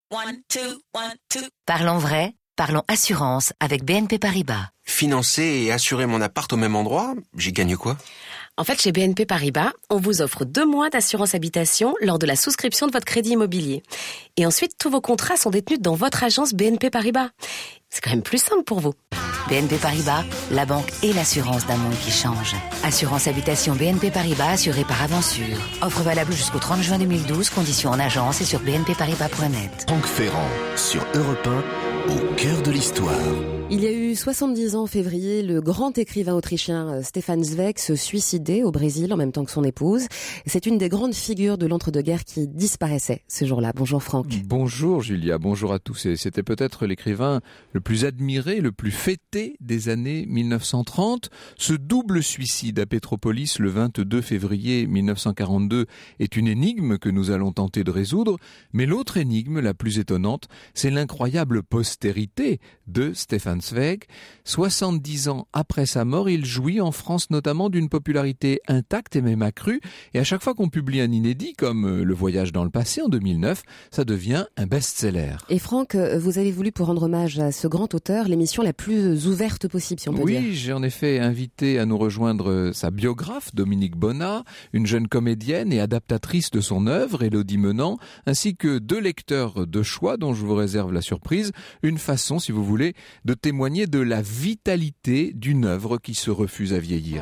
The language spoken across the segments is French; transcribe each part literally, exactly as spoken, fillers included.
One, two, one, two. Parlons vrai, parlons assurance avec B N P Paribas. Financer et assurer mon appart au même endroit, j'y gagne quoi ? En fait, chez B N P Paribas, on vous offre deux mois d'assurance habitation lors de la souscription de votre crédit immobilier. Et ensuite, tous vos contrats sont détenus dans votre agence B N P Paribas. C'est quand même plus simple pour vous. B N P Paribas, la banque et l'assurance d'un monde qui change. Assurance habitation B N P Paribas assurée par Aventure. Offre valable jusqu'au trente juin deux mille douze, conditions en agence et sur b n p paribas point net. Franck Ferrand sur Europe un, au cœur de l'histoire. Il y a eu soixante-dix ans en février, le grand écrivain autrichien Stefan Zweig se suicidait au Brésil en même temps que son épouse. C'est une des grandes figures de l'entre-deux-guerres qui disparaissait ce jour-là. Bonjour Franck. Bonjour Julia, bonjour à tous. Et c'était peut-être l'écrivain le plus admiré, le plus fêté des années mille neuf cent trente. Ce double suicide à Petropolis le vingt-deux février mille neuf cent quarante-deux est une énigme que nous allons tenter de résoudre. Mais l'autre énigme, la plus étonnante, c'est l'incroyable postérité de Stefan Zweig. soixante-dix ans après sa mort, il jouit en France notamment d'une popularité intacte et même accrue. Et à chaque fois qu'on publie un inédit, comme Le Voyage dans le passé en deux mille neuf, ça devient un best-seller. Et Franck, vous avez voulu, pour rendre hommage à ce grand auteur, l'émission la plus ouverte possible, si on peut oui, dire. Oui, j'ai en effet invité à nous rejoindre sa biographe, Dominique Bonnat, une jeune comédienne et adaptatrice de son œuvre, Élodie Menant, ainsi que deux lecteurs de choix dont je vous réserve la surprise. Une façon, si vous voulez, de témoigner de la vitalité d'une œuvre qui se refuse à vieillir.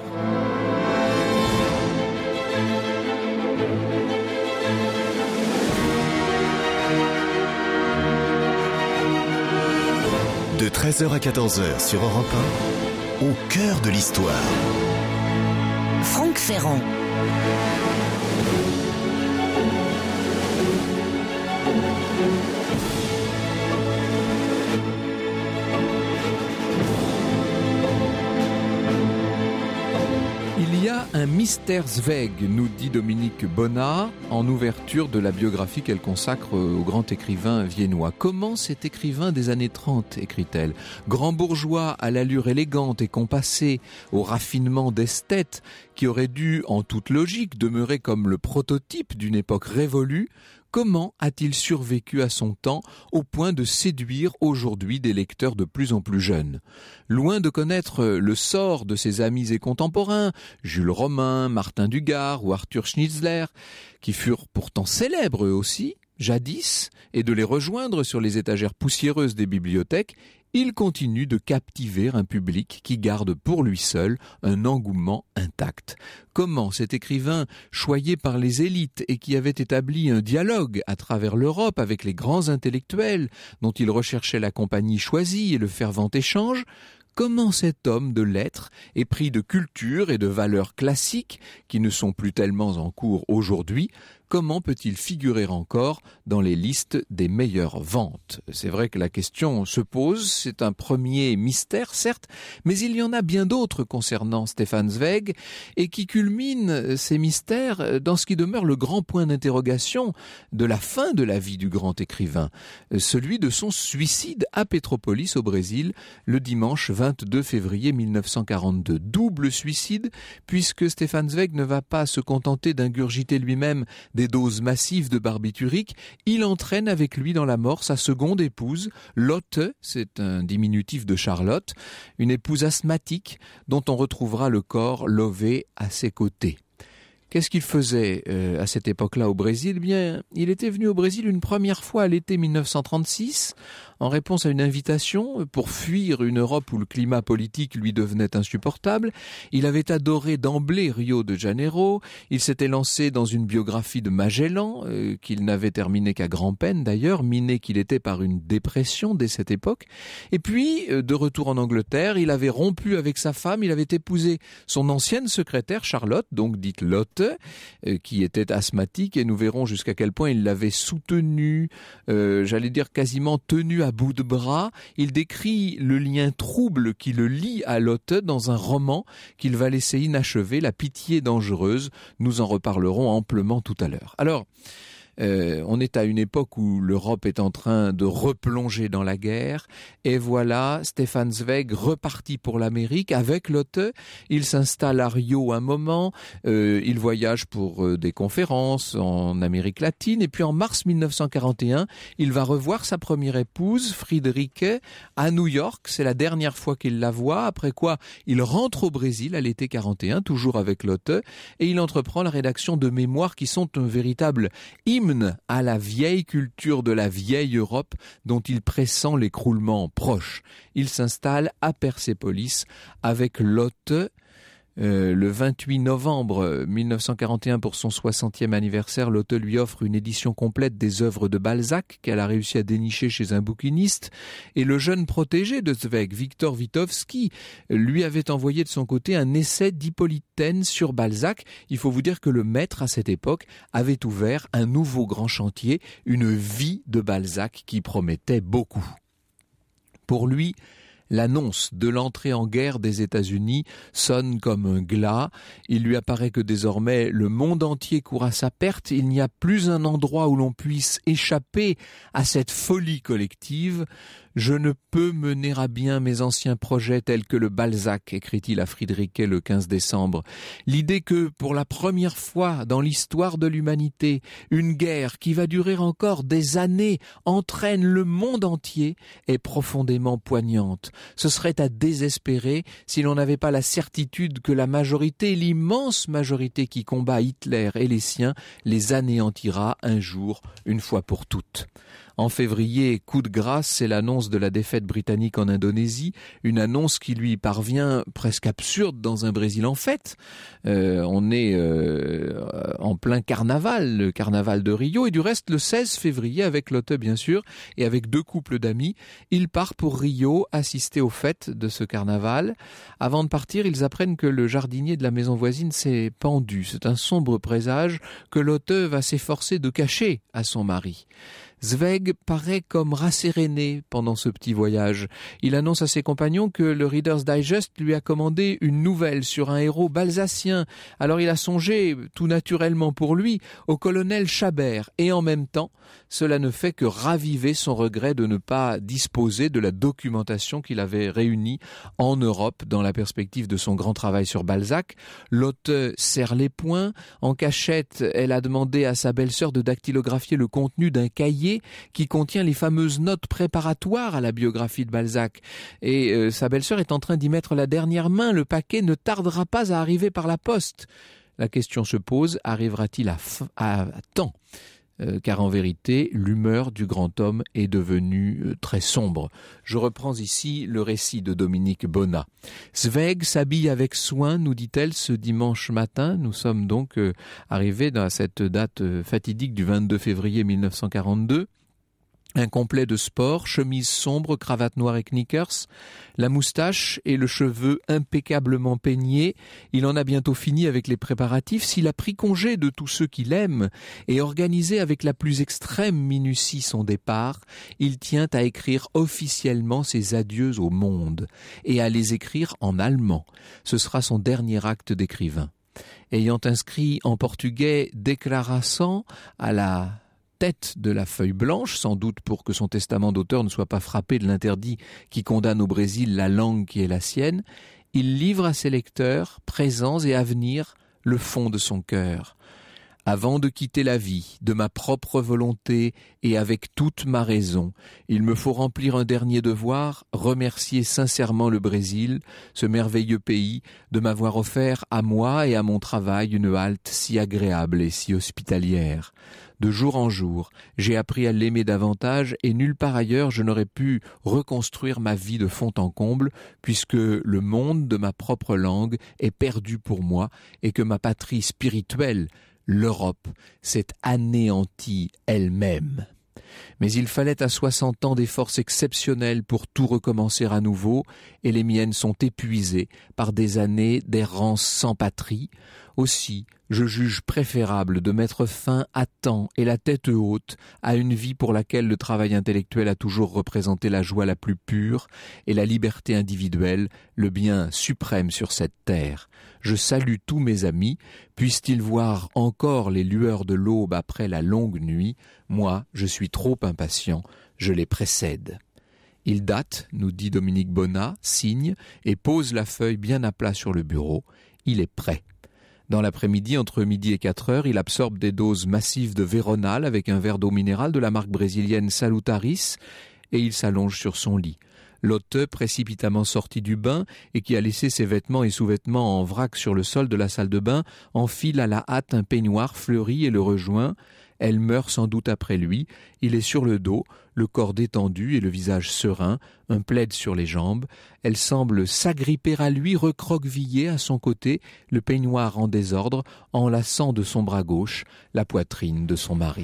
De treize heures à quatorze heures sur Europe un, au cœur de l'histoire. Franck Ferrand. Il y a un mystère Zweig, nous dit Dominique Bonnat, en ouverture de la biographie qu'elle consacre au grand écrivain viennois. Comment cet écrivain des années trente, écrit-elle, grand bourgeois à l'allure élégante et compassée, au raffinement d'esthète, qui aurait dû, en toute logique, demeurer comme le prototype d'une époque révolue, comment a-t-il survécu à son temps au point de séduire aujourd'hui des lecteurs de plus en plus jeunes ? Loin de connaître le sort de ses amis et contemporains, Jules Romain, Martin Dugard ou Arthur Schnitzler, qui furent pourtant célèbres eux aussi, jadis, et de les rejoindre sur les étagères poussiéreuses des bibliothèques, il continue de captiver un public qui garde pour lui seul un engouement intact. Comment cet écrivain, choyé par les élites et qui avait établi un dialogue à travers l'Europe avec les grands intellectuels dont il recherchait la compagnie choisie et le fervent échange, comment cet homme de lettres, épris de culture et de valeurs classiques qui ne sont plus tellement en cours aujourd'hui, comment peut-il figurer encore dans les listes des meilleures ventes ? C'est vrai que la question se pose, c'est un premier mystère, certes, mais il y en a bien d'autres concernant Stefan Zweig et qui culminent ces mystères dans ce qui demeure le grand point d'interrogation de la fin de la vie du grand écrivain, celui de son suicide à Petropolis au Brésil le dimanche vingt-deux février mille neuf cent quarante-deux. Double suicide, puisque Stefan Zweig ne va pas se contenter d'ingurgiter lui-même des doses massives de barbiturique, il entraîne avec lui dans la mort sa seconde épouse, Lotte, c'est un diminutif de Charlotte, une épouse asthmatique dont on retrouvera le corps lové à ses côtés. Qu'est-ce qu'il faisait euh, à cette époque-là au Brésil ? Eh bien, il était venu au Brésil une première fois à l'été mille neuf cent trente-six, en réponse à une invitation pour fuir une Europe où le climat politique lui devenait insupportable. Il avait adoré d'emblée Rio de Janeiro, il s'était lancé dans une biographie de Magellan, euh, qu'il n'avait terminée qu'à grand-peine d'ailleurs, miné qu'il était par une dépression dès cette époque. Et puis, euh, de retour en Angleterre, il avait rompu avec sa femme, il avait épousé son ancienne secrétaire Charlotte, donc dite Lotte, euh, qui était asthmatique, et nous verrons jusqu'à quel point il l'avait soutenue, euh, j'allais dire quasiment tenue à bout de bras. Il décrit le lien trouble qui le lie à Lotte dans un roman qu'il va laisser inachevé, La pitié dangereuse. Nous en reparlerons amplement tout à l'heure. Alors, Euh, on est à une époque où l'Europe est en train de replonger dans la guerre. Et voilà, Stefan Zweig reparti pour l'Amérique avec Lotte. Il s'installe à Rio un moment. Euh, il voyage pour euh, des conférences en Amérique latine. Et puis en mars mille neuf cent quarante et un, il va revoir sa première épouse, Friederike, à New York. C'est la dernière fois qu'il la voit. Après quoi, il rentre au Brésil à l'été quarante et un, toujours avec Lotte. Et il entreprend la rédaction de mémoires qui sont un véritable hymne à la vieille culture de la vieille Europe dont il pressent l'écroulement proche. Il s'installe à Persépolis avec Lotte. Euh, le vingt-huit novembre mille neuf cent quarante et un, pour son soixantième anniversaire, Lotte lui offre une édition complète des œuvres de Balzac qu'elle a réussi à dénicher chez un bouquiniste. Et le jeune protégé de Zweig, Victor Witowski, lui avait envoyé de son côté un essai d'Hippolyte sur Balzac. Il faut vous dire que le maître, à cette époque, avait ouvert un nouveau grand chantier, une vie de Balzac qui promettait beaucoup. Pour lui, l'annonce de l'entrée en guerre des États-Unis sonne comme un glas. Il lui apparaît que désormais le monde entier court à sa perte. Il n'y a plus un endroit où l'on puisse échapper à cette folie collective. Je ne peux mener à bien mes anciens projets tels que le Balzac, écrit-il à Friederike le quinze décembre. L'idée que, pour la première fois dans l'histoire de l'humanité, une guerre qui va durer encore des années entraîne le monde entier est profondément poignante. Ce serait à désespérer si l'on n'avait pas la certitude que la majorité, l'immense majorité qui combat Hitler et les siens, les anéantira un jour, une fois pour toutes. En février, coup de grâce, c'est l'annonce de la défaite britannique en Indonésie, une annonce qui lui parvient presque absurde dans un Brésil en fête. Euh, on est euh, en plein carnaval, le carnaval de Rio, et du reste, le seize février, avec Lotte bien sûr, et avec deux couples d'amis, il part pour Rio assister aux fêtes de ce carnaval. Avant de partir, ils apprennent que le jardinier de la maison voisine s'est pendu. C'est un sombre présage que Lotte va s'efforcer de cacher à son mari. Zweig paraît comme rasséréné pendant ce petit voyage. Il annonce à ses compagnons que le Reader's Digest lui a commandé une nouvelle sur un héros balsacien. Alors il a songé, tout naturellement pour lui, au colonel Chabert. Et en même temps, cela ne fait que raviver son regret de ne pas disposer de la documentation qu'il avait réunie en Europe dans la perspective de son grand travail sur Balzac. Lotte serre les poings. En cachette, elle a demandé à sa belle-sœur de dactylographier le contenu d'un cahier qui contient les fameuses notes préparatoires à la biographie de Balzac. Et euh, sa belle-sœur est en train d'y mettre la dernière main. Le paquet ne tardera pas à arriver par la poste. La question se pose, arrivera-t-il à, f- à, à temps euh, car en vérité, l'humeur du grand homme est devenue euh, très sombre. Je reprends ici le récit de Dominique Bonnat. Zweig s'habille avec soin, nous dit-elle, ce dimanche matin. Nous sommes donc euh, arrivés dans cette date euh, fatidique du vingt-deux février mille neuf cent quarante-deux. Un complet de sport, chemise sombre, cravate noire et knickers, la moustache et le cheveu impeccablement peignés. Il en a bientôt fini avec les préparatifs. S'il a pris congé de tous ceux qu'il aime et organisé avec la plus extrême minutie son départ, il tient à écrire officiellement ses adieux au monde et à les écrire en allemand. Ce sera son dernier acte d'écrivain. Ayant inscrit en portugais « Declaração » à la tête de la feuille blanche, sans doute pour que son testament d'auteur ne soit pas frappé de l'interdit qui condamne au Brésil la langue qui est la sienne, il livre à ses lecteurs, présents et à venir, le fond de son cœur. Avant de quitter la vie, de ma propre volonté et avec toute ma raison, il me faut remplir un dernier devoir, remercier sincèrement le Brésil, ce merveilleux pays, de m'avoir offert à moi et à mon travail une halte si agréable et si hospitalière. De jour en jour, j'ai appris à l'aimer davantage et nulle part ailleurs je n'aurais pu reconstruire ma vie de fond en comble, puisque le monde de ma propre langue est perdu pour moi et que ma patrie spirituelle, l'Europe, s'est anéantie elle-même. Mais il fallait à soixante ans des forces exceptionnelles pour tout recommencer à nouveau, et les miennes sont épuisées par des années d'errance sans patrie. Aussi, Je juge préférable de mettre fin à temps et la tête haute à une vie pour laquelle le travail intellectuel a toujours représenté la joie la plus pure et la liberté individuelle, le bien suprême sur cette terre. Je salue tous mes amis, puissent-ils voir encore les lueurs de l'aube après la longue nuit. Moi, je suis trop impatient, je les précède. Il date, nous dit Dominique Bonnat, signe et pose la feuille bien à plat sur le bureau. Il est prêt. Dans l'après-midi, entre midi et quatre heures, il absorbe des doses massives de Véronal avec un verre d'eau minérale de la marque brésilienne Salutaris et il s'allonge sur son lit. Lotte, précipitamment sorti du bain et qui a laissé ses vêtements et sous-vêtements en vrac sur le sol de la salle de bain, enfile à la hâte un peignoir fleuri et le rejoint. Elle meurt sans doute après lui. Il est sur le dos, le corps détendu et le visage serein, un plaid sur les jambes. Elle semble s'agripper à lui, recroquevillée à son côté, le peignoir en désordre, enlaçant de son bras gauche la poitrine de son mari.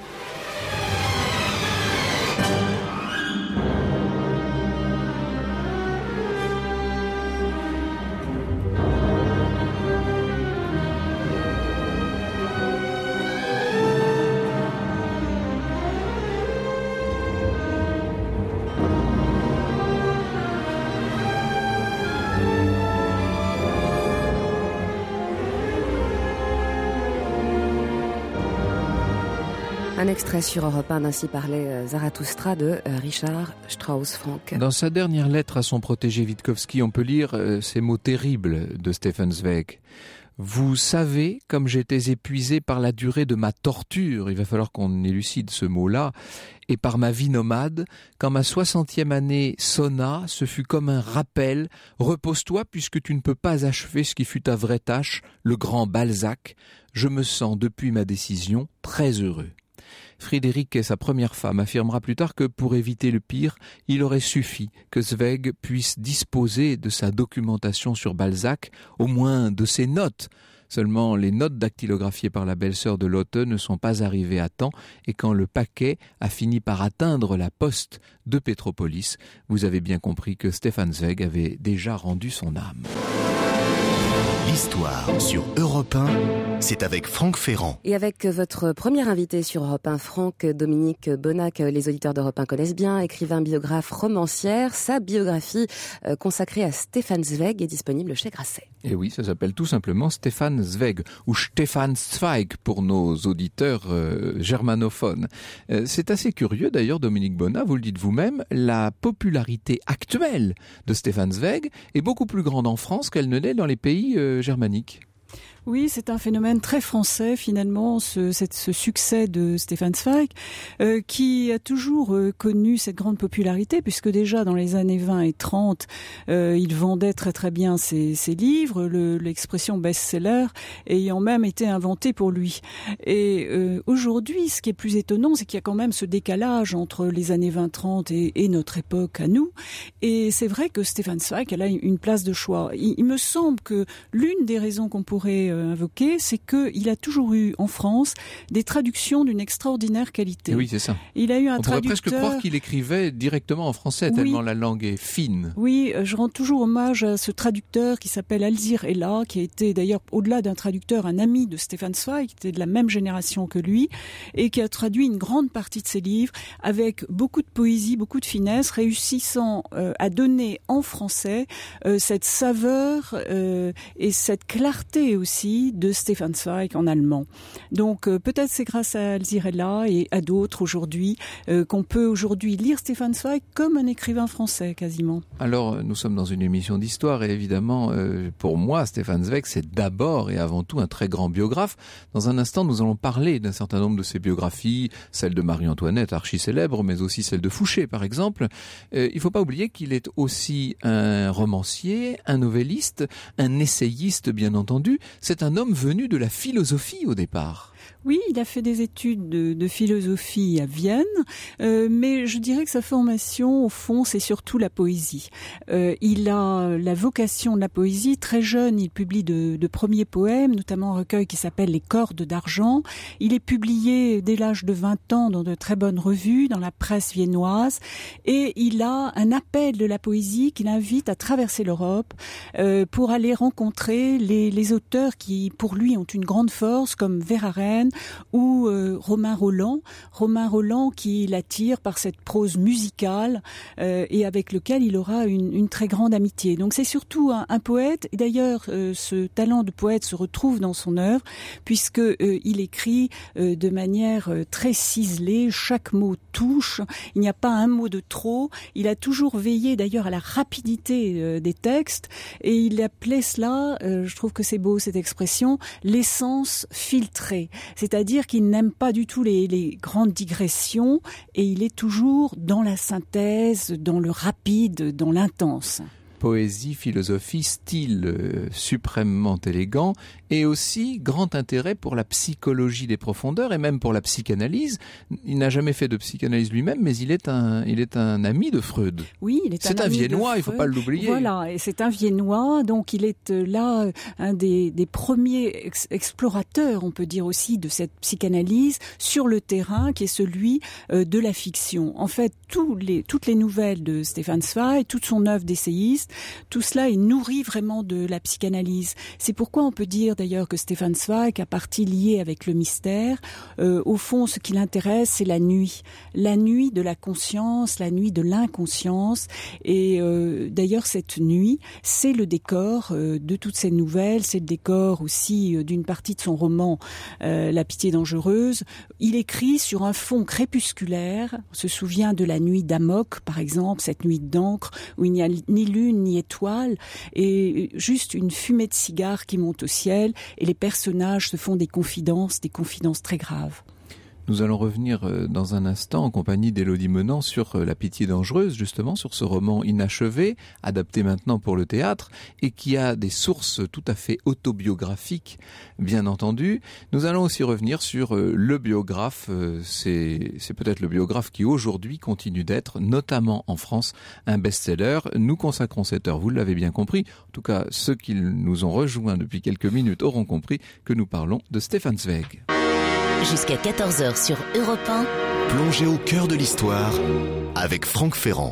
Un extrait sur Europe un, ainsi parlait Zarathustra de Richard Strauss-Franck. Dans sa dernière lettre à son protégé Witkowski, on peut lire euh, ces mots terribles de Stefan Zweig. Vous savez, comme j'étais épuisé par la durée de ma torture, il va falloir qu'on élucide ce mot-là, et par ma vie nomade, quand ma soixantième année sonna, ce fut comme un rappel. Repose-toi puisque tu ne peux pas achever ce qui fut ta vraie tâche, le grand Balzac. Je me sens, depuis ma décision, très heureux. Frédéric, sa première femme, affirmera plus tard que pour éviter le pire, il aurait suffi que Zweig puisse disposer de sa documentation sur Balzac, au moins de ses notes. Seulement, les notes dactylographiées par la belle-sœur de Lotte ne sont pas arrivées à temps et quand le paquet a fini par atteindre la poste de Petropolis, vous avez bien compris que Stefan Zweig avait déjà rendu son âme. L'histoire sur Europe un, c'est avec Franck Ferrand. Et avec votre premier invité sur Europe un, Franck Dominique Bonnat, que les auditeurs d'Europe un connaissent bien, écrivain, biographe, romancière. Sa biographie euh, consacrée à Stefan Zweig est disponible chez Grasset. Et oui, ça s'appelle tout simplement Stefan Zweig, ou Stefan Zweig pour nos auditeurs euh, germanophones. Euh, c'est assez curieux d'ailleurs, Dominique Bonnat, vous le dites vous-même, la popularité actuelle de Stefan Zweig est beaucoup plus grande en France qu'elle ne l'est dans les pays euh, germaniques. Oui, c'est un phénomène très français finalement, ce, cette, ce succès de Stefan Zweig, euh, qui a toujours euh, connu cette grande popularité, puisque déjà dans les années vingt et trente, euh, il vendait très très bien ses, ses livres, le, l'expression best-seller ayant même été inventée pour lui. Et euh, aujourd'hui, ce qui est plus étonnant, c'est qu'il y a quand même ce décalage entre les années vingt trente et, et notre époque à nous. Et c'est vrai que Stefan Zweig, elle a une place de choix. Il, il me semble que l'une des raisons qu'on pourrait invoqué, c'est qu'il a toujours eu en France des traductions d'une extraordinaire qualité. Et oui, c'est ça. Il a eu un On traducteur... pourrait presque croire qu'il écrivait directement en français, oui. tellement la langue est fine. Oui, je rends toujours hommage à ce traducteur qui s'appelle Alzire Ella, qui a été d'ailleurs, au-delà d'un traducteur, un ami de Stefan Zweig, qui était de la même génération que lui, et qui a traduit une grande partie de ses livres avec beaucoup de poésie, beaucoup de finesse, réussissant euh, à donner en français euh, cette saveur euh, et cette clarté aussi de Stefan Zweig en allemand. Donc euh, peut-être c'est grâce à Alzirella et à d'autres aujourd'hui euh, qu'on peut aujourd'hui lire Stefan Zweig comme un écrivain français quasiment. Alors nous sommes dans une émission d'histoire et évidemment euh, pour moi Stefan Zweig c'est d'abord et avant tout un très grand biographe. Dans un instant nous allons parler d'un certain nombre de ses biographies, celle de Marie-Antoinette archi célèbre mais aussi celle de Fouché par exemple. Euh, il ne faut pas oublier qu'il est aussi un romancier, un novelliste, un essayiste bien entendu. C'est un homme venu de la philosophie au départ. Oui, il a fait des études de, de philosophie à Vienne, euh, mais je dirais que sa formation, au fond, c'est surtout la poésie. Euh, il a la vocation de la poésie. Très jeune, il publie de, de premiers poèmes, notamment un recueil qui s'appelle Les Cordes d'argent. Il est publié dès l'âge de vingt ans dans de très bonnes revues, dans la presse viennoise, et il a un appel de la poésie qui l'invite à traverser l'Europe euh, pour aller rencontrer les, les auteurs qui, pour lui, ont une grande force, comme Verhaeren ou euh, Romain Rolland. Romain Rolland qui l'attire par cette prose musicale euh, et avec lequel il aura une, une très grande amitié. Donc c'est surtout un, un poète, et d'ailleurs euh, ce talent de poète se retrouve dans son œuvre, puisque euh, il écrit euh, de manière euh, très ciselée, chaque mot touche, il n'y a pas un mot de trop, il a toujours veillé d'ailleurs à la rapidité euh, des textes, et il appelait cela, euh, je trouve que c'est beau cette expression, l'essence filtrée. C'est-à-dire qu'il n'aime pas du tout les, les grandes digressions et il est toujours dans la synthèse, dans le rapide, dans l'intense. Poésie, philosophie, style euh, suprêmement élégant et aussi grand intérêt pour la psychologie des profondeurs et même pour la psychanalyse. Il n'a jamais fait de psychanalyse lui-même, mais il est un, il est un ami de Freud. Oui, il est c'est un, un ami Viennois, de il ne faut pas l'oublier. Voilà, et c'est un Viennois, donc il est là un des, des premiers ex- explorateurs, on peut dire aussi, de cette psychanalyse sur le terrain qui est celui euh, de la fiction. En fait, tous les, toutes les nouvelles de Stefan Zweig, toute son œuvre d'essayiste, tout cela est nourri vraiment de la psychanalyse. C'est pourquoi on peut dire d'ailleurs que Stefan Zweig a partie liée avec le mystère. Euh, au fond, ce qui l'intéresse, c'est la nuit. La nuit de la conscience, la nuit de l'inconscience. Et euh, d'ailleurs, cette nuit, c'est le décor euh, de toutes ces nouvelles. C'est le décor aussi euh, d'une partie de son roman euh, La pitié dangereuse. Il écrit sur un fond crépusculaire. On se souvient de la nuit d'Amok, par exemple, cette nuit d'encre où il n'y a ni lune ni étoile et juste une fumée de cigare qui monte au ciel et les personnages se font des confidences, des confidences très graves. Nous allons revenir dans un instant en compagnie d'Élodie Menant sur La pitié dangereuse, justement, sur ce roman inachevé, adapté maintenant pour le théâtre, et qui a des sources tout à fait autobiographiques, bien entendu. Nous allons aussi revenir sur le biographe, c'est, c'est peut-être le biographe qui aujourd'hui continue d'être, notamment en France, un best-seller. Nous consacrons cette heure, vous l'avez bien compris, en tout cas ceux qui nous ont rejoints depuis quelques minutes auront compris que nous parlons de Stefan Zweig. Jusqu'à quatorze heures sur Europe un. Plongez au cœur de l'histoire avec Franck Ferrand.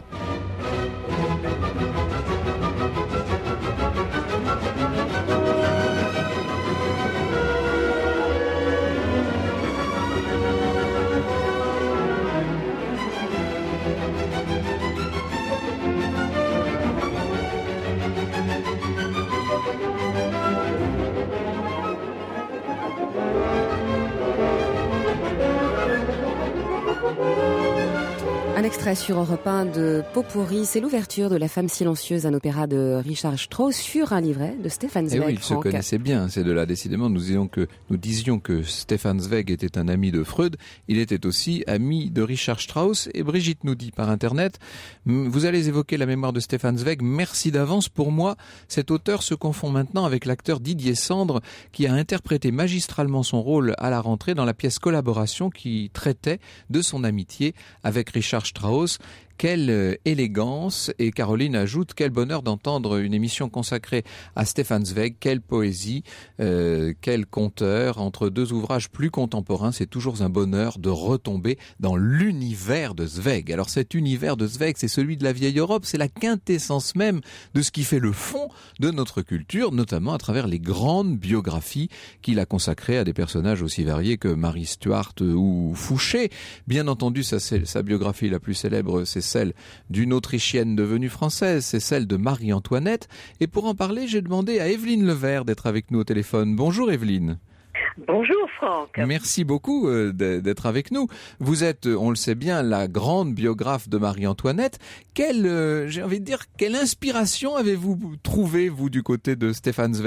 Un extrait sur Europe un de Pot-pourri, c'est l'ouverture de La femme silencieuse, un opéra de Richard Strauss sur un livret de Stefan Zweig. Et oui, ils se connaissaient bien, c'est de là décidément, nous disions que, nous disions que Stefan Zweig était un ami de Freud, il était aussi ami de Richard Strauss, et Brigitte nous dit par internet, vous allez évoquer la mémoire de Stefan Zweig, merci d'avance, pour moi, cet auteur se confond maintenant avec l'acteur Didier Sandre, qui a interprété magistralement son rôle à la rentrée dans la pièce Collaboration qui traitait de son amitié avec Richard Strauss. Quelle élégance, et Caroline ajoute, quel bonheur d'entendre une émission consacrée à Stefan Zweig, quelle poésie, euh, quel conteur, entre deux ouvrages plus contemporains, c'est toujours un bonheur de retomber dans l'univers de Zweig. Alors cet univers de Zweig, c'est celui de la vieille Europe, c'est la quintessence même de ce qui fait le fond de notre culture, notamment à travers les grandes biographies qu'il a consacrées à des personnages aussi variés que Marie Stuart ou Fouché. Bien entendu, sa, sa biographie la plus célèbre, c'est celle d'une Autrichienne devenue française, c'est celle de Marie-Antoinette. Et pour en parler, j'ai demandé à Evelyne Levert d'être avec nous au téléphone. Bonjour Evelyne. Bonjour Franck. Merci beaucoup euh, d'être avec nous. Vous êtes, on le sait bien, la grande biographe de Marie-Antoinette. Quelle, euh, j'ai envie de dire, quelle inspiration avez-vous trouvé, vous, du côté de Stefan Zweig ?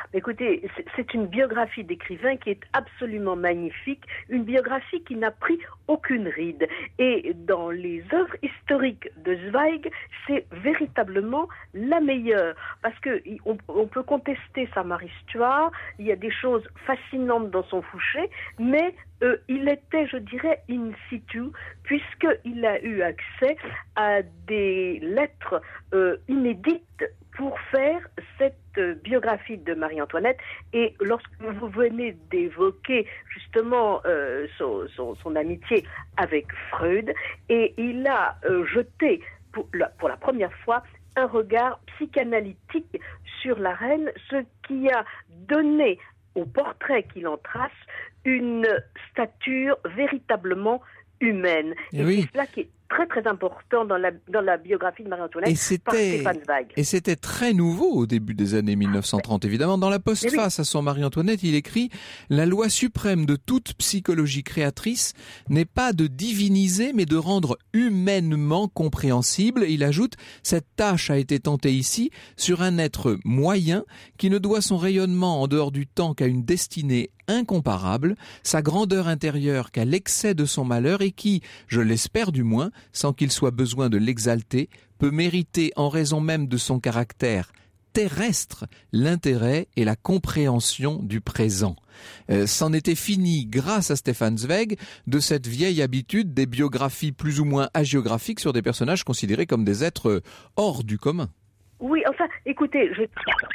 Écoutez, c'est une biographie d'écrivain qui est absolument magnifique, une biographie qui n'a pris aucune ride. Et dans les œuvres historiques de Zweig, c'est véritablement la meilleure. Parce que on, on peut contester sa Marie-Stuart, il y a des choses fascinantes dans son Fouché, mais euh, il était, je dirais, in situ, puisqu'il a eu accès à des lettres euh, inédites pour faire cette euh, biographie de Marie-Antoinette. Et lorsque vous venez d'évoquer justement euh, son, son, son amitié avec Freud, et il a euh, jeté pour la, pour la première fois un regard psychanalytique sur la reine, ce qui a donné au portrait qu'il en trace une stature véritablement humaine. Et, et oui. C'est cela qui est très très important dans la, dans la biographie de Marie-Antoinette par Stefan Zweig. Et c'était très nouveau au début des années mille neuf cent trente. Évidemment, dans la postface oui. à son Marie-Antoinette, il écrit « La loi suprême de toute psychologie créatrice n'est pas de diviniser, mais de rendre humainement compréhensible. » Il ajoute « Cette tâche a été tentée ici sur un être moyen qui ne doit son rayonnement en dehors du temps qu'à une destinée incomparable, sa grandeur intérieure qu'à l'excès de son malheur et qui, je l'espère du moins, sans qu'il soit besoin de l'exalter, peut mériter en raison même de son caractère terrestre l'intérêt et la compréhension du présent. Euh, c'en était fini, grâce à Stefan Zweig, de cette vieille habitude des biographies plus ou moins hagiographiques sur des personnages considérés comme des êtres hors du commun. Oui, enfin, écoutez, je...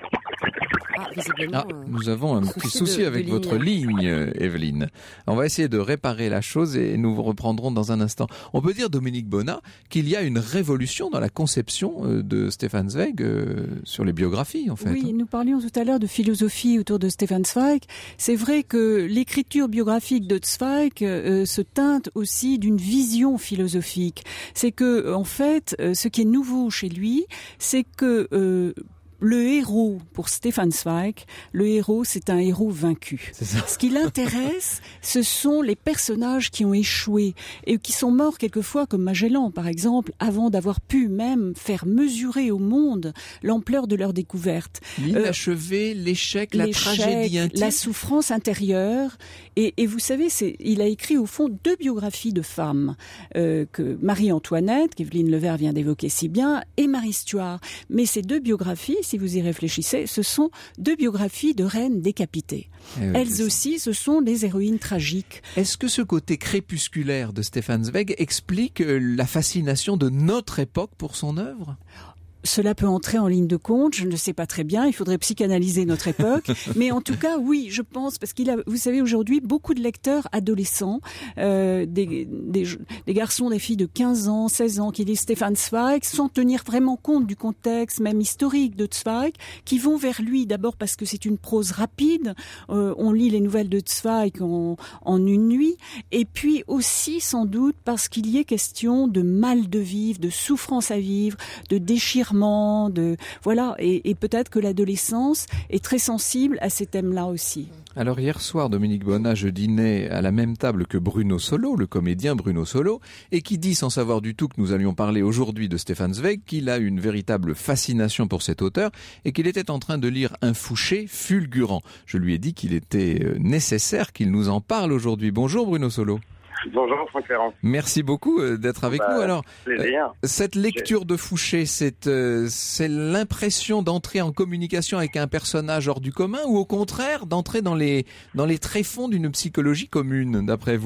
Ah, ah, nous avons un petit souci de, avec de votre ligne, ligne Evelyne. On va essayer de réparer la chose et nous vous reprendrons dans un instant. On peut dire, Dominique Bonnat, qu'il y a une révolution dans la conception de Stefan Zweig euh, sur les biographies, en fait. Oui, nous parlions tout à l'heure de philosophie autour de Stefan Zweig. C'est vrai que l'écriture biographique de Zweig euh, se teinte aussi d'une vision philosophique. C'est que, en fait, euh, ce qui est nouveau chez lui, c'est que euh, le héros, pour Stefan Zweig, le héros, c'est un héros vaincu. Ce qui l'intéresse, ce sont les personnages qui ont échoué et qui sont morts quelquefois, comme Magellan, par exemple, avant d'avoir pu même faire mesurer au monde l'ampleur de leur découverte. L'inachevé, euh, l'échec, la tragédie intime. La souffrance intérieure. Et, et vous savez, c'est, il a écrit au fond deux biographies de femmes, euh, que Marie-Antoinette, qu'Evelyne Levert vient d'évoquer si bien, et Marie-Stuart. Mais ces deux biographies, si vous y réfléchissez, ce sont deux biographies de reines décapitées. Eh oui, Elles aussi, ce sont des héroïnes tragiques. Est-ce que ce côté crépusculaire de Stefan Zweig explique la fascination de notre époque pour son œuvre ? Cela peut entrer en ligne de compte, je ne sais pas très bien, il faudrait psychanalyser notre époque, mais en tout cas, oui, je pense, parce qu'il a, vous savez, aujourd'hui, beaucoup de lecteurs adolescents, euh, des, des, des garçons, des filles de quinze ans, seize ans, qui lisent Stefan Zweig, sans tenir vraiment compte du contexte, même historique de Zweig, qui vont vers lui, d'abord parce que c'est une prose rapide, euh, on lit les nouvelles de Zweig en, en une nuit, et puis aussi, sans doute, parce qu'il y est question de mal de vivre, de souffrance à vivre, de déchirement, de voilà, et, et peut-être que l'adolescence est très sensible à ces thèmes-là aussi. Alors hier soir, Dominique Bonnat, je dînais à la même table que Bruno Solo, le comédien Bruno Solo, et qui dit, sans savoir du tout que nous allions parler aujourd'hui de Stefan Zweig, qu'il a une véritable fascination pour cet auteur et qu'il était en train de lire un Fouché fulgurant. Je lui ai dit qu'il était nécessaire qu'il nous en parle aujourd'hui. Bonjour Bruno Solo. Bonjour Franck Ferrand. Merci beaucoup d'être avec bah, nous. Alors, euh, cette lecture de Fouché, c'est, euh, c'est l'impression d'entrer en communication avec un personnage hors du commun ou au contraire d'entrer dans les, dans les tréfonds d'une psychologie commune, d'après vous ?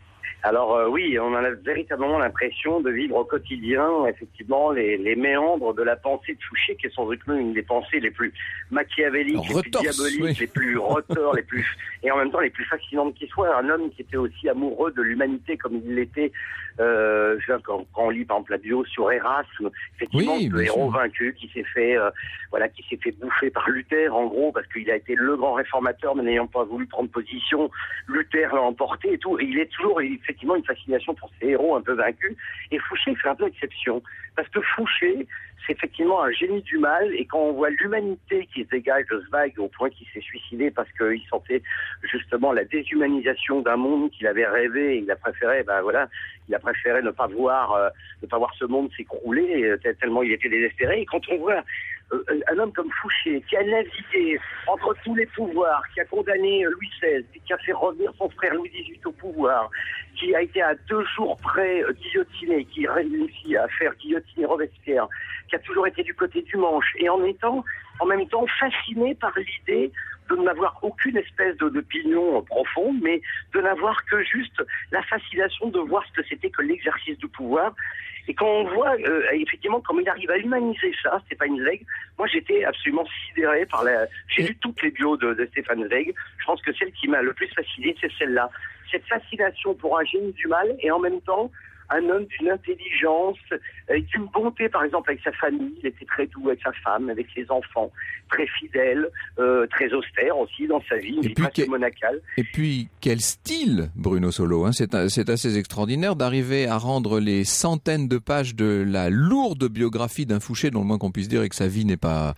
Alors euh, oui, on a véritablement l'impression de vivre au quotidien, effectivement, les, les méandres de la pensée de Fouché, qui est sans doute une des pensées les plus machiavéliques, Alors, les retorse, plus diaboliques, oui. les plus retors, les plus et en même temps les plus fascinantes qui soient. Un homme qui était aussi amoureux de l'humanité comme il l'était. Euh, quand, quand on lit par exemple la bio sur Erasme, effectivement, oui, le héros sûr. vaincu qui s'est fait, euh, voilà, qui s'est fait bouffer par Luther, en gros, parce qu'il a été le grand réformateur, mais n'ayant pas voulu prendre position, Luther l'a emporté et tout. Et il est toujours effectivement une fascination pour ces héros un peu vaincus. Et Fouché fait un peu exception, parce que Fouché, c'est effectivement un génie du mal, et quand on voit l'humanité qui se dégage de Zweig au point qu'il s'est suicidé parce qu'il sentait justement la déshumanisation d'un monde qu'il avait rêvé, et il a préféré, ben voilà, il a préféré ne pas voir, euh, ne pas voir ce monde s'écrouler, tellement il était désespéré. Et quand on voit euh, un homme comme Fouché, qui a navigué entre tous les pouvoirs, qui a condamné Louis seize, qui a fait revenir son frère Louis dix-huit au pouvoir, qui a été à deux jours près euh, guillotiné, qui a réussi à faire guillotiner Robespierre, qui a toujours été du côté du manche, et en étant en même temps fasciné par l'idée de n'avoir aucune espèce de, de pignon profond, mais de n'avoir que juste la fascination de voir ce que c'était que l'exercice du pouvoir. Et quand on voit euh, effectivement comment il arrive à humaniser ça, Stéphane Zweig, moi j'étais absolument sidéré par la... J'ai lu toutes les bios de, de Stéphane Zweig, je pense que celle qui m'a le plus fasciné, c'est celle-là. Cette fascination pour un génie du mal, et en même temps un homme d'une intelligence, euh, d'une bonté, par exemple, avec sa famille. Il était très doux avec sa femme, avec ses enfants, très fidèle, euh, très austère aussi dans sa vie, une vie presque monacale. Et puis, quel style, Bruno Solo, hein, c'est, c'est assez extraordinaire d'arriver à rendre les centaines de pages de la lourde biographie d'un Fouché, dont le moins qu'on puisse dire est que sa vie n'est pas,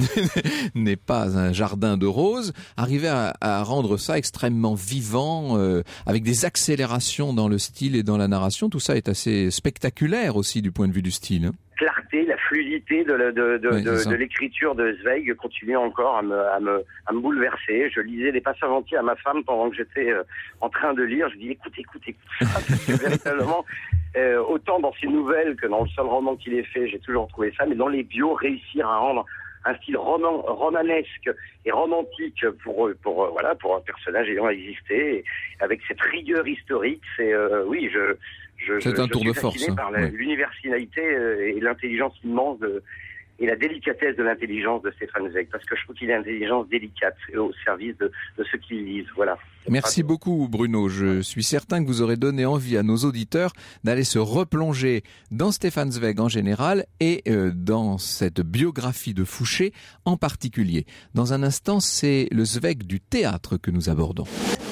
n'est pas un jardin de roses, arriver à, à rendre ça extrêmement vivant, euh, avec des accélérations dans le style et dans la narration. Tout ça est assez spectaculaire aussi du point de vue du style. Clarté, la fluidité de, la, de, de, oui, de, de l'écriture de Zweig continue encore à me, à, me, à me bouleverser. Je lisais des passages entiers à ma femme pendant que j'étais euh, en train de lire. Je dis écoute, écoute, écoute. Parce que véritablement, euh, autant dans ses nouvelles que dans le seul roman qu'il ait fait, j'ai toujours trouvé ça. Mais dans les bios, réussir à rendre un style roman, romanesque et romantique pour, pour, voilà, pour un personnage ayant existé, et avec cette rigueur historique, c'est euh, oui, je Je, c'est je, un tour je suis de force. fasciné par la, oui. l'universalité et l'intelligence immense de, et la délicatesse de l'intelligence de Stéphane Zweig, parce que je trouve qu'il a une intelligence délicate et au service de, de ceux qui lisent. Voilà. Merci beaucoup Bruno. Je suis certain que vous aurez donné envie à nos auditeurs d'aller se replonger dans Stéphane Zweig en général et euh, dans cette biographie de Fouché en particulier. Dans un instant, c'est le Zweig du théâtre que nous abordons.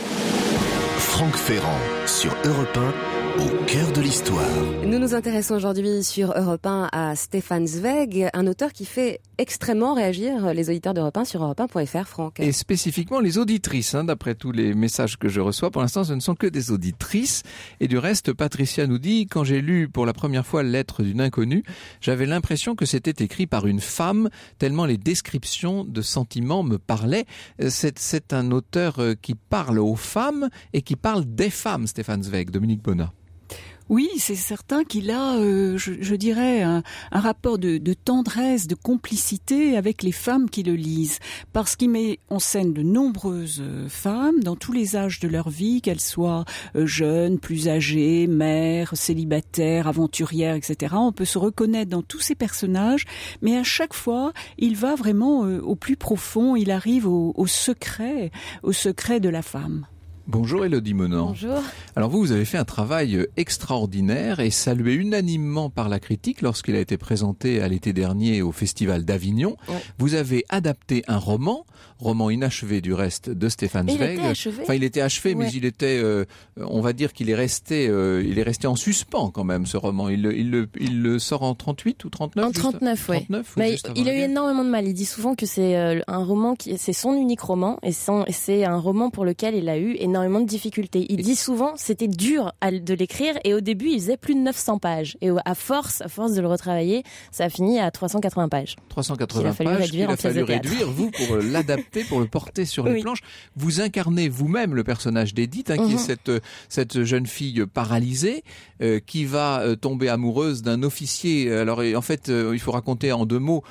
Franck Ferrand sur Europe un. Au cœur de l'histoire. Nous nous intéressons aujourd'hui sur Europe un à Stéphane Zweig, un auteur qui fait extrêmement réagir les auditeurs d'Europe un sur europe un point f r, Franck. Et spécifiquement les auditrices, hein, d'après tous les messages que je reçois. Pour l'instant, ce ne sont que des auditrices. Et du reste, Patricia nous dit, quand j'ai lu pour la première fois Lettre d'une inconnue, j'avais l'impression que c'était écrit par une femme, tellement les descriptions de sentiments me parlaient. C'est, c'est un auteur qui parle aux femmes et qui parle des femmes, Stéphane Zweig. Dominique Bonnat. Oui, c'est certain qu'il a, euh, je, je dirais, un, un rapport de, de tendresse, de complicité avec les femmes qui le lisent, parce qu'il met en scène de nombreuses femmes dans tous les âges de leur vie, qu'elles soient euh, jeunes, plus âgées, mères, célibataires, aventurières, et cetera. On peut se reconnaître dans tous ces personnages, mais à chaque fois, il va vraiment euh, au plus profond, il arrive au, au secret, au secret de la femme. Bonjour Élodie Menant. Bonjour. Alors vous, vous avez fait un travail extraordinaire et salué unanimement par la critique lorsqu'il a été présenté à l'été dernier au Festival d'Avignon. Ouais. Vous avez adapté un roman, roman inachevé du reste de Stéphane et Zweig. Il était achevé. Enfin, il était achevé, ouais. mais il était, euh, on va dire qu'il est resté, euh, il est resté en suspens quand même ce roman. Il, il, il, il le sort en trente-huit ou trente-neuf. En trente-neuf, oui. Mais il a eu énormément de mal. Il dit souvent que c'est euh, un roman qui, c'est son unique roman et, son, et c'est un roman pour lequel il a eu énormément énormément de difficultés. Il et dit souvent c'était dur à, de l'écrire et au début il faisait plus de neuf cents pages et à force, à force de le retravailler, ça a fini à trois cent quatre-vingts pages. trois cent quatre-vingts pages qu'il a fallu réduire, vous, pour l'adapter, pour le porter sur les oui. planches. Vous incarnez vous-même le personnage d'Edith, hein, mm-hmm. qui est cette, cette jeune fille paralysée euh, qui va euh, tomber amoureuse d'un officier. Alors en fait, euh, il faut raconter en deux mots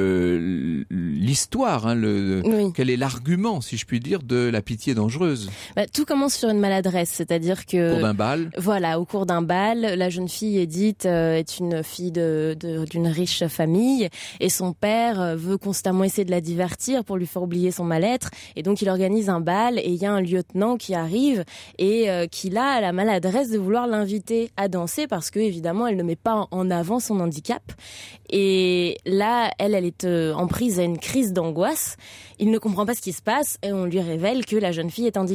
le, l'histoire, hein, le, oui. quel est l'argument, si je puis dire, de la pitié dangereuse. Bah, tout commence sur une maladresse, c'est-à-dire que... Au cours d'un bal. Voilà, au cours d'un bal, la jeune fille Edith euh, est une fille de, de, d'une riche famille et son père veut constamment essayer de la divertir pour lui faire oublier son mal-être et donc il organise un bal et il y a un lieutenant qui arrive et euh, qui a la maladresse de vouloir l'inviter à danser parce que évidemment elle ne met pas en avant son handicap et là elle, elle est euh, en prise à une crise d'angoisse. Il ne comprend pas ce qui se passe et on lui révèle que la jeune fille est handicapée. Donc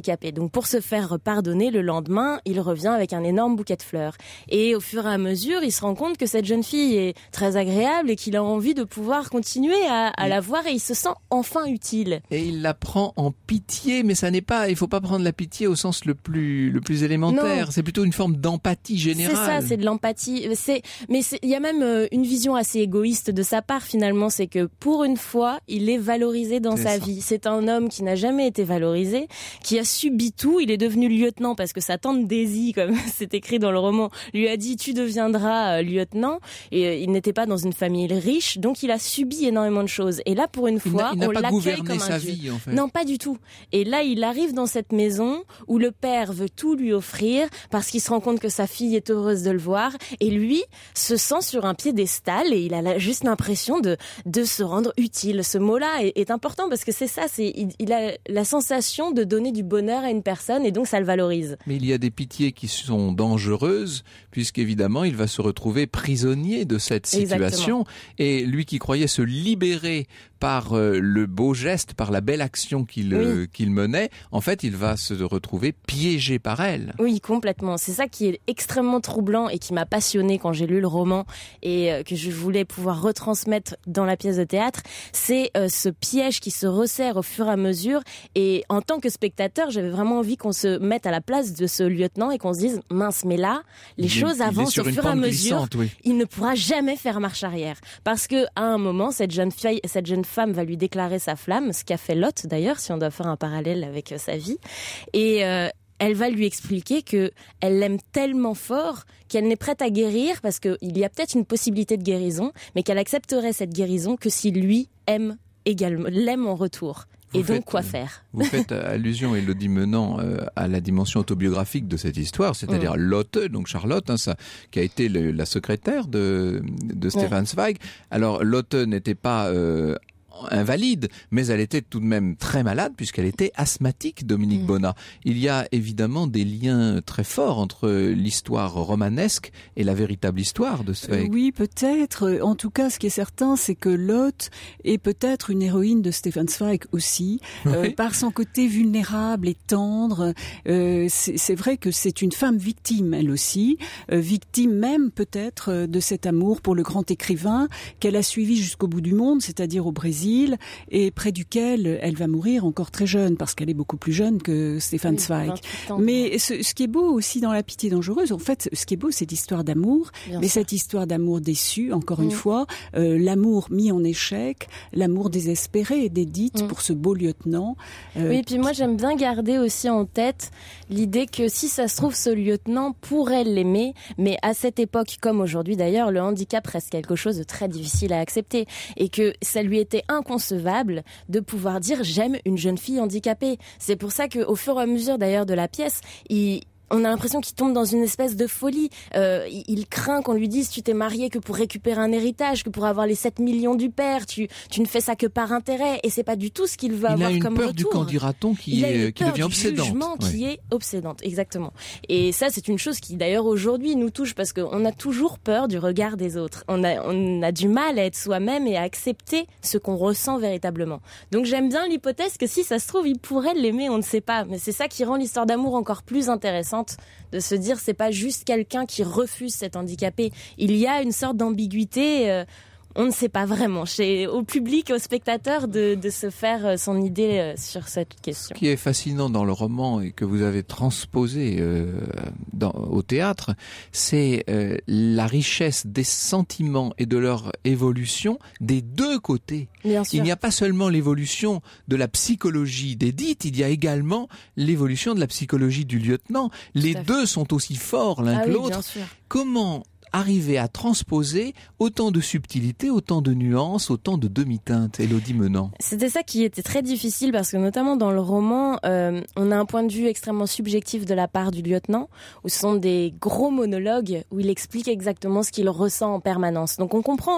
donc pour se faire pardonner, le lendemain, il revient avec un énorme bouquet de fleurs. Et au fur et à mesure, il se rend compte que cette jeune fille est très agréable et qu'il a envie de pouvoir continuer à, à la voir et il se sent enfin utile. Et il la prend en pitié, mais ça n'est pas, il faut pas prendre la pitié au sens le plus, le plus élémentaire. Non. C'est plutôt une forme d'empathie générale. C'est ça, c'est de l'empathie. C'est, mais il y a même euh, une vision assez égoïste de sa part finalement, c'est que pour une fois, il est valorisé dans c'est sa ça. vie. C'est un homme qui n'a jamais été valorisé, qui a subi tout. Il est devenu lieutenant parce que sa tante Daisy, comme c'est écrit dans le roman, lui a dit tu deviendras euh, lieutenant. Et euh, il n'était pas dans une famille riche, donc il a subi énormément de choses. Et là, pour une fois, il n'a, il n'a on pas l'accueille comme sa un dieu. Vie, en fait. Non, pas du tout. Et là, il arrive dans cette maison où le père veut tout lui offrir parce qu'il se rend compte que sa fille est heureuse de le voir. Et lui se sent sur un piédestal et il a juste l'impression de de se rendre utile. Ce mot-là est, est important parce que c'est ça, c'est il, il a la sensation de donner du bonheur à une personne et donc ça le valorise. Mais il y a des pitiés qui sont dangereuses puisqu'évidemment il va se retrouver prisonnier de cette situation. Exactement. Et lui qui croyait se libérer par euh, le beau geste, par la belle action qu'il, oui. euh, qu'il menait, en fait, il va se retrouver piégé par elle. Oui, complètement. C'est ça qui est extrêmement troublant et qui m'a passionnée quand j'ai lu le roman et euh, que je voulais pouvoir retransmettre dans la pièce de théâtre. C'est euh, ce piège qui se resserre au fur et à mesure. Et en tant que spectateur, j'avais vraiment envie qu'on se mette à la place de ce lieutenant et qu'on se dise, mince, mais là, les il choses est, avancent au fur et à mesure. Oui. Il ne pourra jamais faire marche arrière. Parce que à un moment, cette jeune fille, cette jeune femme va lui déclarer sa flamme, ce qu'a fait Lot d'ailleurs, si on doit faire un parallèle avec euh, sa vie. Et euh, elle va lui expliquer que elle l'aime tellement fort qu'elle n'est prête à guérir parce qu'il y a peut-être une possibilité de guérison, mais qu'elle accepterait cette guérison que si lui aime également, l'aime en retour. Vous et donc, faites, quoi faire? Vous faites allusion, Élodie Menant, euh, à la dimension autobiographique de cette histoire, c'est-à-dire mmh. Lotte, donc Charlotte, hein, ça, qui a été le, la secrétaire de, de Stefan ouais. Zweig. Alors, Lotte n'était pas euh, invalide, mais elle était tout de même très malade puisqu'elle était asthmatique, Dominique mmh. Bonnat. Il y a évidemment des liens très forts entre l'histoire romanesque et la véritable histoire de Zweig. Euh, oui, peut-être. En tout cas, ce qui est certain, c'est que Lotte est peut-être une héroïne de Stefan Zweig aussi, oui. euh, par son côté vulnérable et tendre. Euh, c'est, c'est vrai que c'est une femme victime, elle aussi, euh, victime même peut-être de cet amour pour le grand écrivain qu'elle a suivi jusqu'au bout du monde, c'est-à-dire au Brésil, et près duquel elle va mourir encore très jeune, parce qu'elle est beaucoup plus jeune que Stefan oui, Zweig. Mais ce, ce qui est beau aussi dans La Pitié dangereuse, en fait, ce qui est beau, c'est l'histoire d'amour, Bien mais sûr. cette histoire d'amour déçu, encore mmh. une fois, euh, l'amour mis en échec, l'amour désespéré d'Edith mmh. pour ce beau lieutenant. Euh, oui, et puis moi j'aime bien garder aussi en tête l'idée que si ça se trouve, ce lieutenant pourrait l'aimer, mais à cette époque, comme aujourd'hui d'ailleurs, le handicap reste quelque chose de très difficile à accepter, et que ça lui était inconcevable de pouvoir dire j'aime une jeune fille handicapée. C'est pour ça qu'au fur et à mesure d'ailleurs de la pièce, il on a l'impression qu'il tombe dans une espèce de folie. Euh, il, il craint qu'on lui dise tu t'es marié que pour récupérer un héritage, que pour avoir les sept millions du père, tu, tu ne fais ça que par intérêt, et c'est pas du tout ce qu'il veut il avoir comme retour. Il a une peur du qu'en dira-t-on qui, est, qui devient obsédante. Il a une peur du jugement qui ouais. est obsédante, exactement. Et ça, c'est une chose qui d'ailleurs aujourd'hui nous touche parce qu'on a toujours peur du regard des autres. On a, on a du mal à être soi-même et à accepter ce qu'on ressent véritablement. Donc j'aime bien l'hypothèse que si ça se trouve, il pourrait l'aimer, on ne sait pas. Mais c'est ça qui rend l'histoire d'amour encore plus intéressante, de se dire c'est pas juste quelqu'un qui refuse cet handicapé. Il y a une sorte d'ambiguïté, euh, on ne sait pas vraiment, chez, au public, aux spectateurs, de, de se faire son idée sur cette question. Ce qui est fascinant dans le roman et que vous avez transposé euh, dans, au théâtre, c'est euh, la richesse des sentiments et de leur évolution des deux côtés. Bien sûr. Il n'y a pas seulement l'évolution de la psychologie d'Edith, il y a également l'évolution de la psychologie du lieutenant. Les deux sont aussi forts l'un ah que oui, l'autre. Comment arriver à transposer autant de subtilité, autant de nuances, autant de demi-teintes, Élodie Menant? C'était ça qui était très difficile parce que notamment dans le roman, euh, on a un point de vue extrêmement subjectif de la part du lieutenant, où ce sont des gros monologues où il explique exactement ce qu'il ressent en permanence. Donc on comprend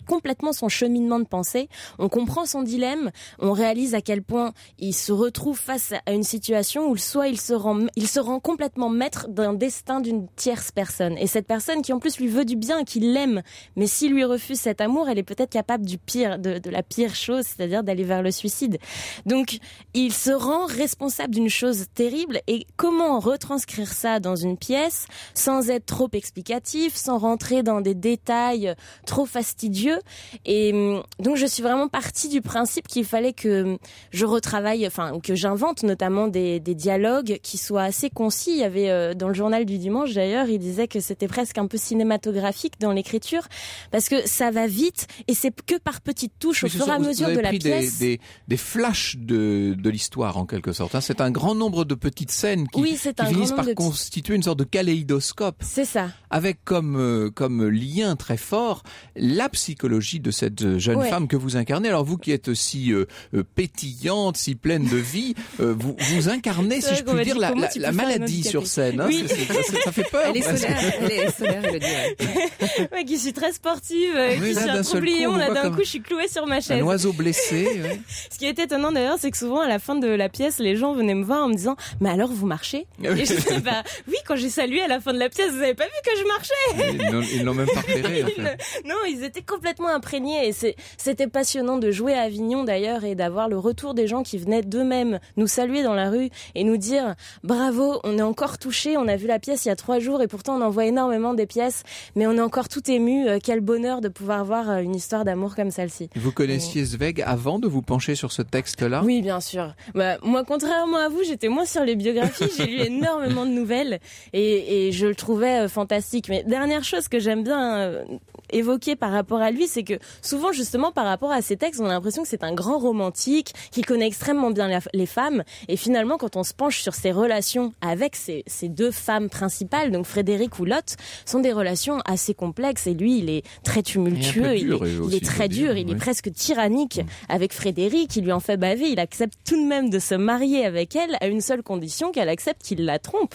complètement son cheminement de pensée. On comprend son dilemme, on réalise à quel point il se retrouve face à une situation où soit il se rend, il se rend complètement maître d'un destin d'une tierce personne. Et cette personne qui en plus lui veut du bien, qui l'aime, mais s'il lui refuse cet amour, elle est peut-être capable du pire, de, de la pire chose, c'est-à-dire d'aller vers le suicide. Donc, il se rend responsable d'une chose terrible. Et comment retranscrire ça dans une pièce sans être trop explicatif, sans rentrer dans des détails trop fastidieux. Et donc, je suis vraiment partie du principe qu'il fallait que je retravaille, enfin, que j'invente notamment des, des dialogues qui soient assez concis. Il y avait, euh, dans le journal du dimanche d'ailleurs, il disait que c'était presque un peu cinématographique dans l'écriture, parce que ça va vite et c'est que par petites touches au fur et à mesure de la pièce. Des, des, des flashs de, de l'histoire en quelque sorte. Hein. C'est un grand nombre de petites scènes qui, oui, qui finissent par constituer une sorte de kaléidoscope. C'est ça. Avec comme, euh, comme lien très fort la psychologie de cette jeune ouais. femme que vous incarnez. Alors vous qui êtes si euh, pétillante, si pleine de vie, euh, vous, vous incarnez, si je puis dire, la, la, la maladie sur scène. Hein. Oui. C'est, c'est, ça, ça fait peur. Elle est solaire, elle est solaire, elle le dit. Ouais. Ouais, qui suis très sportive, euh, oui, qui là, suis un troublion, là d'un coup je suis clouée sur ma chaise. Un oiseau blessé. Ouais. Ce qui est étonnant d'ailleurs, c'est que souvent à la fin de la pièce, les gens venaient me voir en me disant « Mais alors vous marchez ?» Et je disais bah, « Oui, quand j'ai salué à la fin de la pièce, vous avez pas vu que je marchais ?» Ils n'ont, ils n'ont même pas repéré. En fait. Non, ils étaient complètement imprégnés et c'est, c'était passionnant de jouer à Avignon d'ailleurs et d'avoir le retour des gens qui venaient d'eux-mêmes nous saluer dans la rue et nous dire « Bravo, on est encore touchés, on a vu la pièce il y a trois jours et pourtant on en voit énormément des pièces, mais on est encore tout ému. Quel bonheur de pouvoir voir une histoire d'amour comme celle-ci. » Vous connaissiez Zweig avant de vous pencher sur ce texte-là ? Oui, bien sûr. Bah, moi, contrairement à vous, j'étais moins sur les biographies. J'ai lu énormément de nouvelles et, et je le trouvais euh, fantastique. Mais dernière chose que j'aime bien euh, évoquer par rapport à lui, c'est que souvent, justement, par rapport à ces textes, on a l'impression que c'est un grand romantique, qu'il connaît extrêmement bien la, les femmes. Et finalement, quand on se penche sur ses relations avec ces, ces deux femmes principales, donc Frédéric ou Lotte, sont des relations assez complexes. Et lui, il est très tumultueux, il est, il est très dur, dire, il oui. est presque tyrannique mmh. avec Frédéric, il lui en fait baver, il accepte tout de même de se marier avec elle à une seule condition, qu'elle accepte qu'il la trompe.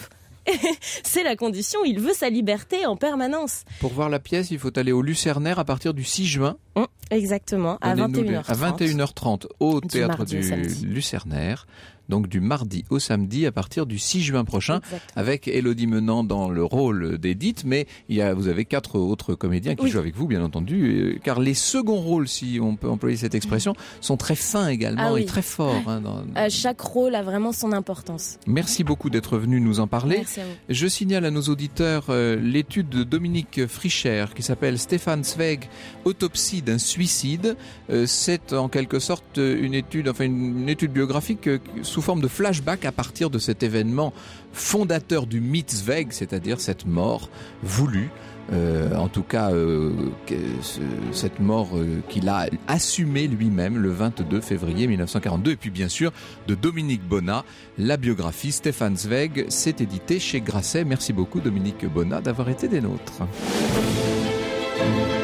C'est la condition, il veut sa liberté en permanence. Pour voir la pièce, il faut aller au Lucernaire à partir du six juin. Mmh, exactement, à vingt et une heures trente. À vingt et une heures trente au du théâtre du Lucernaire. Donc du mardi au samedi à partir du six juin prochain. Exactement. Avec Élodie Menand dans le rôle d'Édith, mais il y a, vous avez quatre autres comédiens qui oui. jouent avec vous, bien entendu, car les seconds rôles, si on peut employer cette expression, sont très fins également ah oui. et très forts. Hein, dans... euh, chaque rôle a vraiment son importance. Merci beaucoup d'être venu nous en parler. Merci à vous. Je signale à nos auditeurs euh, l'étude de Dominique Fricher qui s'appelle Stefan Zweig, autopsie d'un suicide. Euh, c'est en quelque sorte une étude, enfin une, une étude biographique euh, sous forme de flashback à partir de cet événement fondateur du mythe Zweig, c'est-à-dire cette mort voulue. Euh, en tout cas, euh, que, ce, cette mort euh, qu'il a assumée lui-même le vingt-deux février mille neuf cent quarante-deux. Et puis bien sûr, de Dominique Bonnat, la biographie Stefan Zweig, c'est édité chez Grasset. Merci beaucoup Dominique Bonnat d'avoir été des nôtres.